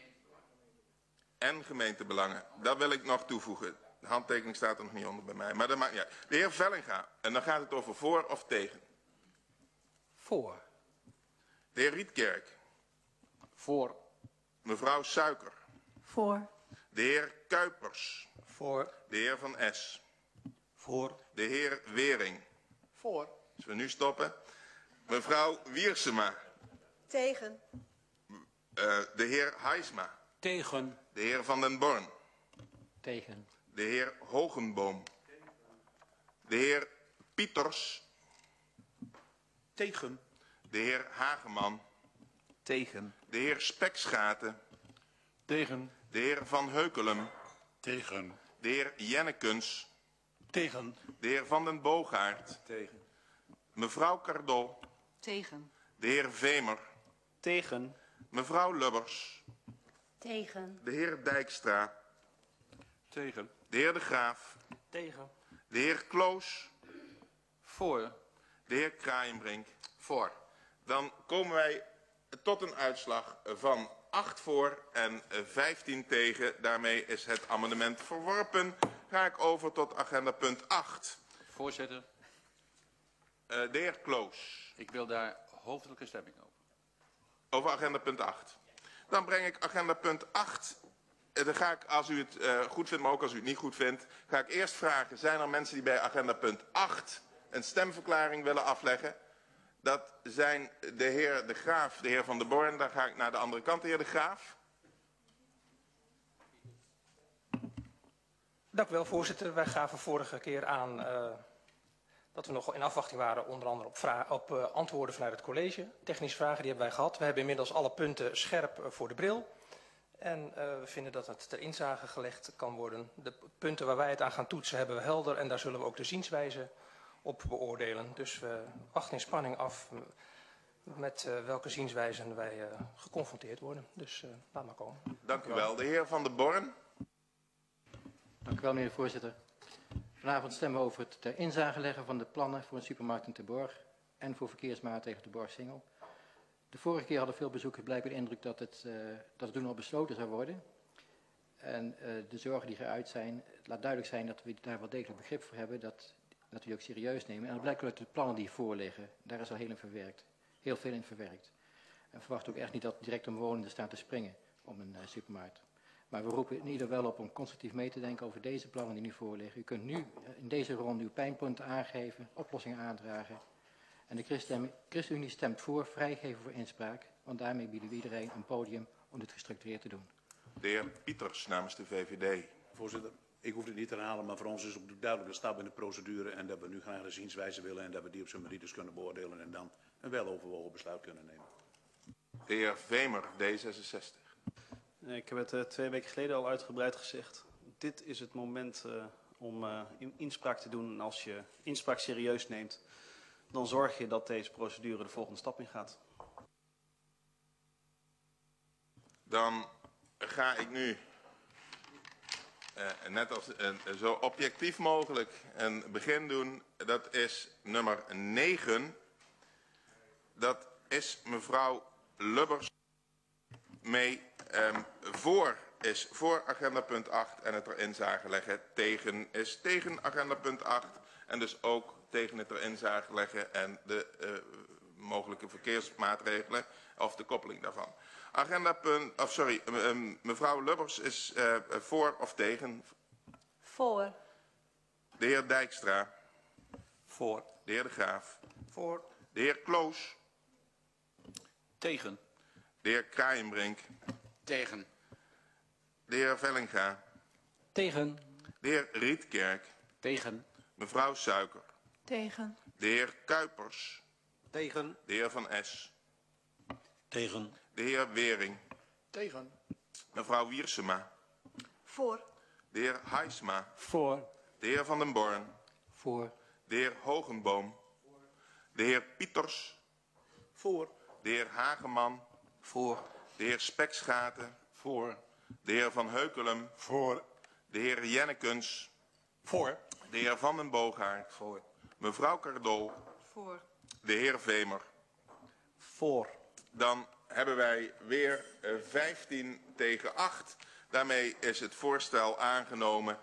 En gemeentebelangen. Dat wil ik nog toevoegen. De handtekening staat er nog niet onder bij mij. Maar dat maakt niet uit. De heer Vellinga. En dan gaat het over voor of tegen. Voor. De heer Rietkerk. Voor. Mevrouw Suiker. Voor. De heer Kuipers. Voor. De heer Van Es. Voor. De heer Wering. Voor. Als we nu stoppen. Mevrouw Wiersema. Tegen. Uh, de heer Heisma. Tegen. De heer Van den Born. Tegen. De heer Hogenboom. De heer Pieters. Tegen. De heer Hageman. Tegen. De heer Spekschaten. Tegen. De heer Van Heukelum. Tegen. De heer Jennekens. Tegen. De heer Van den Boogaard. Tegen. Mevrouw Cardol. Tegen. De heer Vemer. Tegen. Mevrouw Lubbers. Tegen. De heer Dijkstra. Tegen. De heer De Graaf. Tegen. De heer Kloos. Voor. De heer Kraaienbrink. Voor. Dan komen wij tot een uitslag van acht voor en vijftien tegen. Daarmee is het amendement verworpen. Ga ik over tot agenda punt acht. Voorzitter. Uh, de heer Kloos. Ik wil daar hoofdelijke stemming over. Over agenda punt acht. Dan breng ik agenda punt acht. Uh, dan ga ik, als u het uh, goed vindt, maar ook als u het niet goed vindt, ga ik eerst vragen, zijn er mensen die bij agenda punt acht een stemverklaring willen afleggen? Dat zijn de heer De Graaf, de heer Van der Born. Dan ga ik naar de andere kant, de heer De Graaf. Dank u wel, voorzitter. Wij gaven vorige keer aan uh, dat we nog in afwachting waren, onder andere op, op uh, antwoorden vanuit het college. Technische vragen die hebben wij gehad. We hebben inmiddels alle punten scherp uh, voor de bril. En uh, we vinden dat het ter inzage gelegd kan worden. De punten waar wij het aan gaan toetsen hebben we helder en daar zullen we ook de zienswijze op beoordelen. Dus we wachten in spanning af met uh, welke zienswijzen wij uh, geconfronteerd worden. Dus uh, laat maar komen. Dank u wel. De heer Van der Born. Dank u wel, meneer de voorzitter. Vanavond stemmen we over het ter inzage leggen van de plannen voor een supermarkt in Terborg en voor verkeersmaatregelen Terborg-Singel. De vorige keer hadden veel bezoekers blijkbaar de indruk dat het, uh, dat het toen al besloten zou worden. En uh, de zorgen die eruit zijn, het laat duidelijk zijn dat we daar wel degelijk begrip voor hebben, dat, dat we die ook serieus nemen. En het blijkt uit de plannen die voorliggen, daar is al heel in verwerkt, heel veel in verwerkt. En verwacht ook echt niet dat direct omwonenden staan te springen om een uh, supermarkt. Maar we roepen in ieder geval op om constructief mee te denken over deze plannen die nu voorliggen. U kunt nu in deze ronde uw pijnpunten aangeven, oplossingen aandragen. En de ChristenUnie stemt voor vrijgeven voor inspraak, want daarmee bieden we iedereen een podium om dit gestructureerd te doen. De heer Pieters namens de V V D. Voorzitter, ik hoef het niet te herhalen, maar voor ons is het ook duidelijk een stap in de procedure en dat we nu graag de zienswijze willen en dat we die op zijn merites kunnen beoordelen en dan een weloverwogen besluit kunnen nemen. De heer Vemer, D zesenzestig. Ik heb het uh, twee weken geleden al uitgebreid gezegd. Dit is het moment uh, om uh, inspraak te doen. En als je inspraak serieus neemt, dan zorg je dat deze procedure de volgende stap in gaat. Dan ga ik nu, uh, net als uh, zo objectief mogelijk, een begin doen. Dat is nummer negen. Dat is mevrouw Lubbers mee. Um, voor is voor agenda punt acht en het erin zagen leggen. Tegen is tegen agenda punt acht en dus ook tegen het erin zagen leggen en de uh, mogelijke verkeersmaatregelen of de koppeling daarvan. Agenda punt, of sorry, um, mevrouw Lubbers is uh, voor of tegen? Voor. De heer Dijkstra. Voor. De heer De Graaf. Voor. De heer Kloos. Tegen. De heer Kraaienbrink. Tegen. De heer Vellinga. Tegen. De heer Rietkerk. Tegen. Mevrouw Suiker. Tegen. De heer Kuipers. Tegen. De heer Van Es. Tegen. De heer Wering. Tegen. Mevrouw Wiersema. Voor. De heer Heisma. Voor. De heer Van den Born. Voor. De heer Hogenboom. De heer Pieters. Voor. De heer Hageman. Voor. De heer Spekschaten. Voor. De heer Van Heukelum. Voor. De heer Jennekens. Voor. De heer Van den Boogaard. Voor. Mevrouw Cardol. Voor. De heer Vemer. Voor. Dan hebben wij weer uh, vijftien tegen acht. Daarmee is het voorstel aangenomen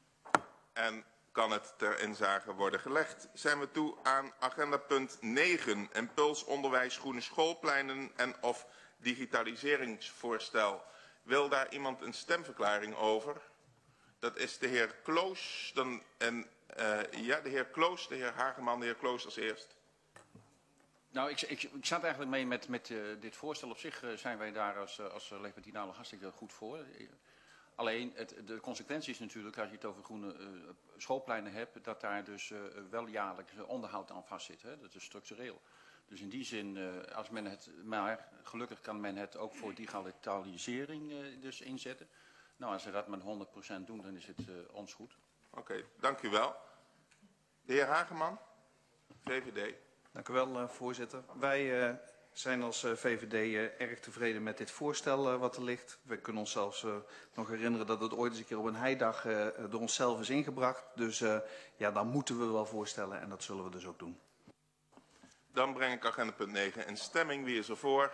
en kan het ter inzage worden gelegd. Zijn we toe aan agenda punt negen. Impulsonderwijs groene schoolpleinen en of digitaliseringsvoorstel. Wil daar iemand een stemverklaring over? Dat is de heer Kloos. Dan, en, uh, ja, de heer Kloos, de heer Hageman, de heer Kloos als eerst. Nou, ik, ik, ik zat eigenlijk mee met, met uh, dit voorstel. Op zich uh, zijn wij daar als, uh, als uh, Leefbaar hartstikke goed voor. Uh, alleen, het, de consequentie is natuurlijk, als je het over groene uh, schoolpleinen hebt, dat daar dus uh, wel jaarlijks onderhoud aan vastzit. Hè? Dat is structureel. Dus in die zin, uh, als men het, maar gelukkig kan men het ook voor digitalisering uh, dus inzetten. Nou, als ze dat met honderd procent doen, dan is het uh, ons goed. Oké, okay, dank u wel. De heer Hageman, V V D. Dank u wel, uh, voorzitter. Wij uh, zijn als uh, V V D uh, erg tevreden met dit voorstel uh, wat er ligt. We kunnen ons zelfs uh, nog herinneren dat het ooit eens een keer op een heidag uh, door onszelf is ingebracht. Dus uh, ja, dan moeten we wel voorstellen en dat zullen we dus ook doen. Dan breng ik agenda punt negen in stemming. Wie is er voor?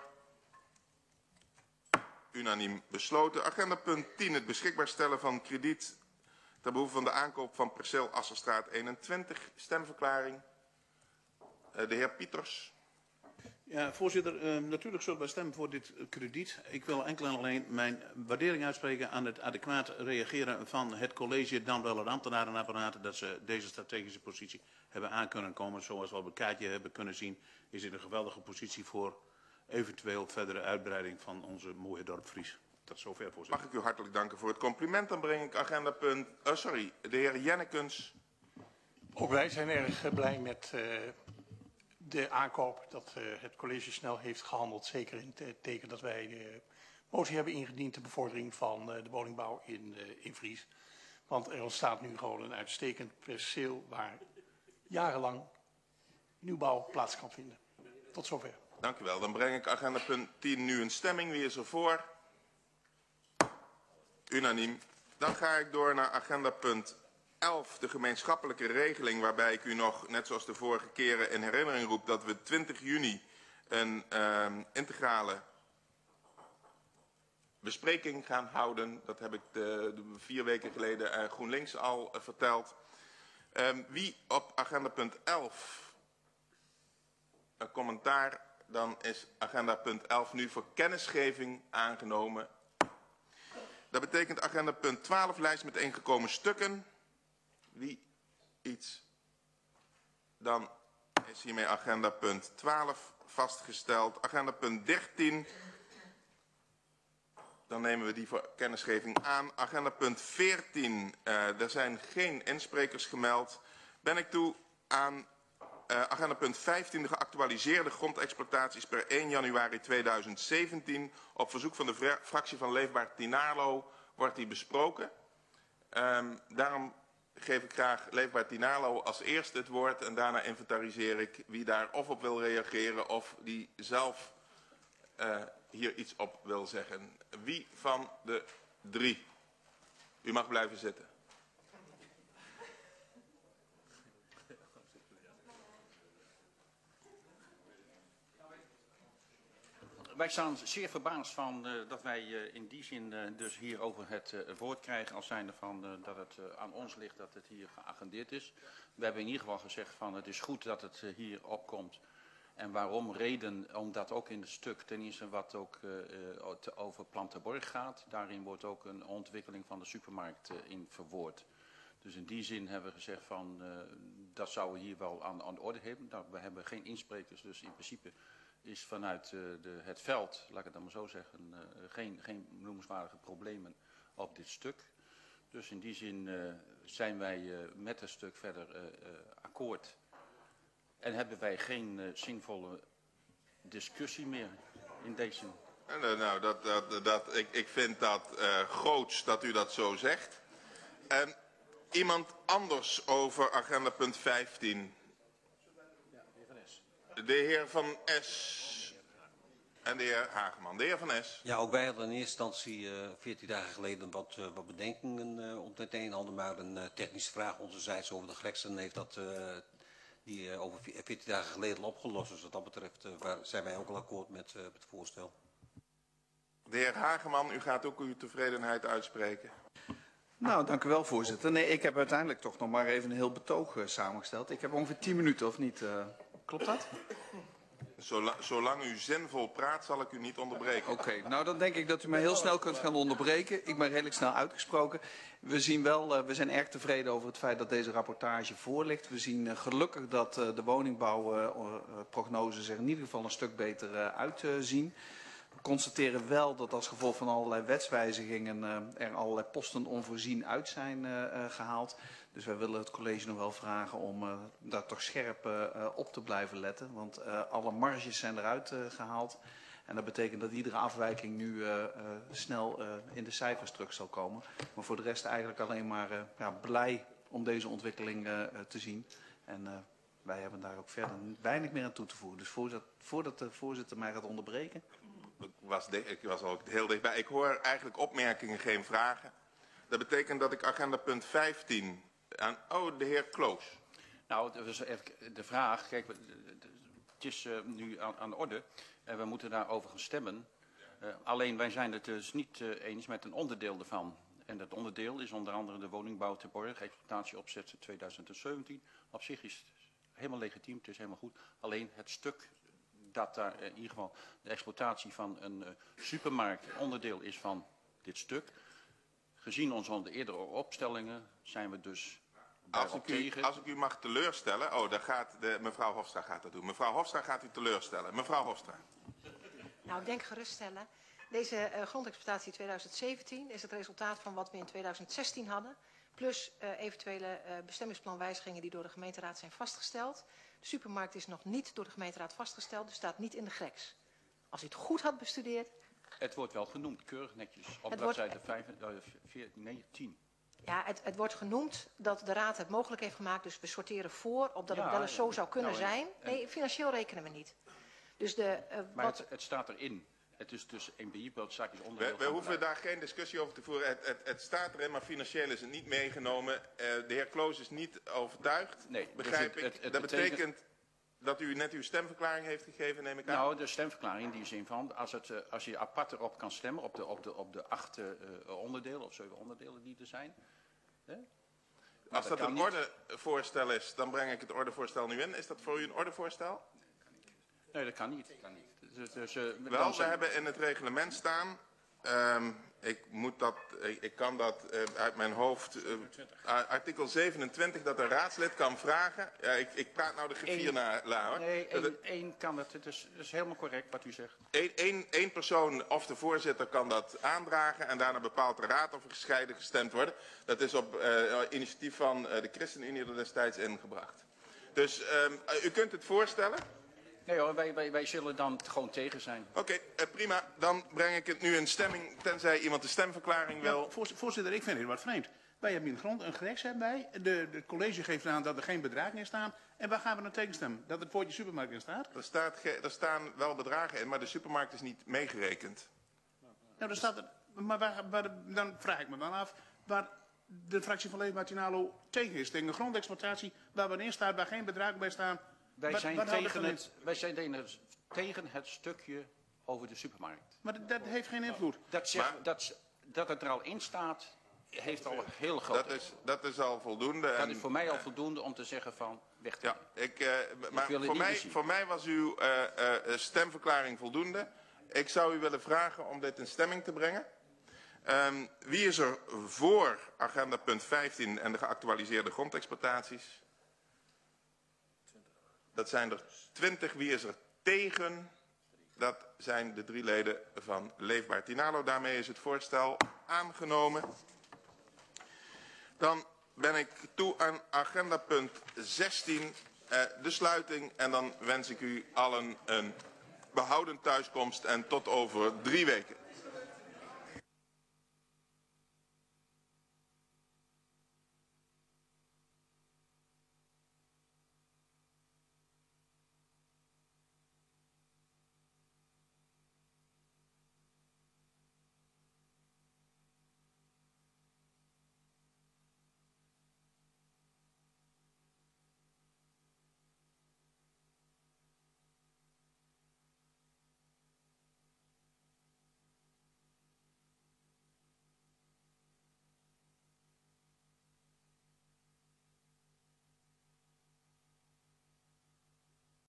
Unaniem besloten. Agenda punt tien, het beschikbaar stellen van krediet ter behoeve van de aankoop van perceel Asserstraat eenentwintig. Stemverklaring. Uh, de heer Pieters. Ja, voorzitter, uh, natuurlijk zullen wij stemmen voor dit uh, krediet. Ik wil enkel en alleen mijn waardering uitspreken aan het adequaat reageren van het college, dan wel het ambtenarenapparaat, dat ze deze strategische positie hebben aan kunnen komen. Zoals we op een kaartje hebben kunnen zien, is dit een geweldige positie voor eventueel verdere uitbreiding van onze mooie dorp Fries. Tot zover, voorzitter. Mag ik u hartelijk danken voor het compliment. Dan breng ik agendapunt, uh, sorry, de heer Jennekens. Ook wij zijn erg blij met uh, de aankoop dat uh, het college snel heeft gehandeld. Zeker in het teken dat wij de motie hebben ingediend ter bevordering van uh, de woningbouw in, uh, in Fries. Want er ontstaat nu gewoon een uitstekend perceel waar jarenlang nieuwbouw plaats kan vinden. Tot zover. Dank u wel. Dan breng ik agendapunt tien nu in stemming. Wie is er voor? Unaniem. Dan ga ik door naar agendapunt elf, de gemeenschappelijke regeling, waarbij ik u nog, net zoals de vorige keren, in herinnering roep dat we twintig juni een uh, integrale bespreking gaan houden. Dat heb ik de, de vier weken geleden uh, GroenLinks al uh, verteld. Um, wie op agendapunt elf een commentaar, dan is agendapunt elf nu voor kennisgeving aangenomen. Dat betekent agendapunt twaalf, lijst met ingekomen stukken. Wie iets? Dan is hiermee agendapunt twaalf vastgesteld. Agendapunt dertien. Dan nemen we die voor kennisgeving aan. Agendapunt veertien. Uh, er zijn geen insprekers gemeld. Ben ik toe aan uh, agendapunt vijftien. De geactualiseerde grondexploitaties per één januari tweeduizend zeventien. Op verzoek van de fractie van Leefbaar Tinalo wordt die besproken. Um, daarom geef ik graag Leefbaar Tinalo als eerste het woord en daarna inventariseer ik wie daar of op wil reageren of die zelf uh, hier iets op wil zeggen. Wie van de drie? U mag blijven zitten. Wij staan zeer verbaasd van uh, dat wij uh, in die zin uh, dus hier over het uh, woord krijgen als zijnde van uh, dat het uh, aan ons ligt dat het hier geagendeerd is. We hebben in ieder geval gezegd van het is goed dat het uh, hier opkomt. En waarom? Reden, omdat ook in het stuk ten eerste wat ook uh, uh, over Plantenborg gaat. Daarin wordt ook een ontwikkeling van de supermarkt uh, in verwoord. Dus in die zin hebben we gezegd van uh, dat zouden we hier wel aan, aan de orde hebben. Nou, we hebben geen insprekers, dus in principe is vanuit uh, de, het veld, laat ik het dan maar zo zeggen, uh, geen, geen noemenswaardige problemen op dit stuk. Dus in die zin uh, zijn wij uh, met het stuk verder uh, uh, akkoord. En hebben wij geen uh, zinvolle discussie meer in deze. Nou, nou dat, dat, dat, ik, ik vind dat uh, groots dat u dat zo zegt. En iemand anders over agendapunt vijftien. De heer Van Es en de heer Hageman. De heer Van Es. Ja, ook wij hadden in eerste instantie veertien uh, dagen geleden wat, uh, wat bedenkingen uh, op het een en ander, maar een uh, technische vraag onderzijds over de Greksen heeft dat uh, die uh, over veertien dagen geleden al opgelost. Dus wat dat betreft uh, waar, zijn wij ook al akkoord met, uh, met het voorstel. De heer Hageman, u gaat ook uw tevredenheid uitspreken. Nou, dank u wel, voorzitter. Nee, ik heb uiteindelijk toch nog maar even een heel betoog uh, samengesteld. Ik heb ongeveer tien minuten, of niet? Uh, klopt dat? Zolang, zolang u zinvol praat, zal ik u niet onderbreken. Oké, okay, nou dan denk ik dat u mij heel snel kunt gaan onderbreken. Ik ben redelijk snel uitgesproken. We zien wel, uh, we zijn erg tevreden over het feit dat deze rapportage voor ligt. We zien uh, gelukkig dat uh, de woningbouwprognoses uh, er in ieder geval een stuk beter uh, uitzien. Uh, We constateren wel dat als gevolg van allerlei wetswijzigingen uh, er allerlei posten onvoorzien uit zijn uh, uh, gehaald. Dus wij willen het college nog wel vragen om uh, daar toch scherp uh, op te blijven letten. Want uh, alle marges zijn eruit uh, gehaald. En dat betekent dat iedere afwijking nu uh, uh, snel uh, in de cijfers terug zal komen. Maar voor de rest eigenlijk alleen maar uh, ja, blij om deze ontwikkeling uh, te zien. En uh, wij hebben daar ook verder weinig meer aan toe te voegen. Dus voordat, voordat de voorzitter mij gaat onderbreken. Ik was, de, ik was al heel dichtbij. Ik hoor eigenlijk opmerkingen, geen vragen. Dat betekent dat ik agenda punt vijftien aan... Oh, de heer Kloos. Nou, dus even de vraag. Kijk, het is uh, nu aan, aan de orde. En we moeten daarover gaan stemmen. Uh, alleen wij zijn het dus niet uh, eens met een onderdeel ervan. En dat onderdeel is onder andere de woningbouw te Borg, exploitatieopzet tweeduizend zeventien. Op zich is helemaal legitiem, het is helemaal goed. Alleen het stuk dat daar in ieder geval de exploitatie van een uh, supermarkt onderdeel is van dit stuk. Gezien onze eerdere opstellingen zijn we dus als ik, u, als ik u mag teleurstellen, oh, daar gaat de, mevrouw Hofstra gaat dat doen. Mevrouw Hofstra gaat u teleurstellen. Mevrouw Hofstra. Nou, ik denk geruststellen. Deze uh, grondexploitatie tweeduizend zeventien is het resultaat van wat we in tweeduizend zestien hadden. Plus uh, eventuele uh, bestemmingsplanwijzigingen die door de gemeenteraad zijn vastgesteld. De supermarkt is nog niet door de gemeenteraad vastgesteld, dus staat niet in de G R E X. Als u het goed had bestudeerd. Het wordt wel genoemd, keurig netjes, op het bladzijde negentien. Ja, het, het wordt genoemd dat de raad het mogelijk heeft gemaakt, dus we sorteren voor op dat ja, het wel eens zo zou kunnen nou, en, zijn. Nee, en, financieel rekenen we niet. Dus de, uh, maar wat... het, het staat erin. Het is dus een B I-zaakjes onderdeel. We, we hoeven daar geen discussie over te voeren. Het, het, het staat erin, maar financieel is het niet meegenomen. Uh, de heer Kloos is niet overtuigd, nee, begrijp dus het, ik. het, het dat betekent, betekent dat u net uw stemverklaring heeft gegeven, neem ik aan? Nou, de stemverklaring in die zin van, als, het, uh, als je apart erop kan stemmen, op de, op de, op de acht uh, onderdelen of zeven onderdelen die er zijn. Hè? Als dat, dat een ordevoorstel is, dan breng ik het ordevoorstel nu in. Is dat voor u een ordevoorstel? Nee, dat kan niet. Dat kan niet. Dus, dus, uh, Wel, we hebben in het reglement staan, um, ik, moet dat, ik, ik kan dat uh, uit mijn hoofd, uh, artikel zevenentwintig, dat een raadslid kan vragen. Ja, ik, ik praat nou de griffier na, la, hoor. Nee, één, één kan dat. Het is, het is helemaal correct wat u zegt. Eén persoon of de voorzitter kan dat aandragen en daarna bepaalt de raad of er gescheiden gestemd wordt. Dat is op uh, initiatief van uh, de ChristenUnie er destijds ingebracht. Dus um, u kunt het voorstellen. Nee hoor, wij, wij, wij zullen dan gewoon tegen zijn. Oké, okay, uh, prima. Dan breng ik het nu in stemming, tenzij iemand de stemverklaring wil. Ja, voorzitter, ik vind het wat vreemd. Wij hebben in de grond een G R E X bij. De, de college geeft aan dat er geen bedragen in staan. En waar gaan we dan tegen stemmen? Dat het woordje supermarkt in staat? Er, staat er staan wel bedragen in, maar de supermarkt is niet meegerekend. Nou, daar staat er, maar waar, waar, dan vraag ik me dan af waar de fractie van Leefbaar Tinalo tegen is. Tegen een grondexploitatie waar wat in staat, waar geen bedragen bij staan. Wij wat, zijn, wat tegen het, wij zijn tegen het stukje over de supermarkt. Maar dat, dat heeft geen invloed. Dat, zeg, maar, dat, dat het er al in staat, heeft al een heel groot dat is, dat is al voldoende. Dat en, is voor mij al voldoende om te zeggen van weg te ja, ik, uh, maar ik voor, mij, voor mij was uw uh, uh, stemverklaring voldoende. Ik zou u willen vragen om dit in stemming te brengen. Um, wie is er voor agenda punt vijftien en de geactualiseerde grondexploitaties? Dat zijn er twintig. Wie is er tegen? Dat zijn de drie leden van Leefbaar Tinalo. Daarmee is het voorstel aangenomen. Dan ben ik toe aan agenda punt zestien, eh, de sluiting. En dan wens ik u allen een behouden thuiskomst en tot over drie weken.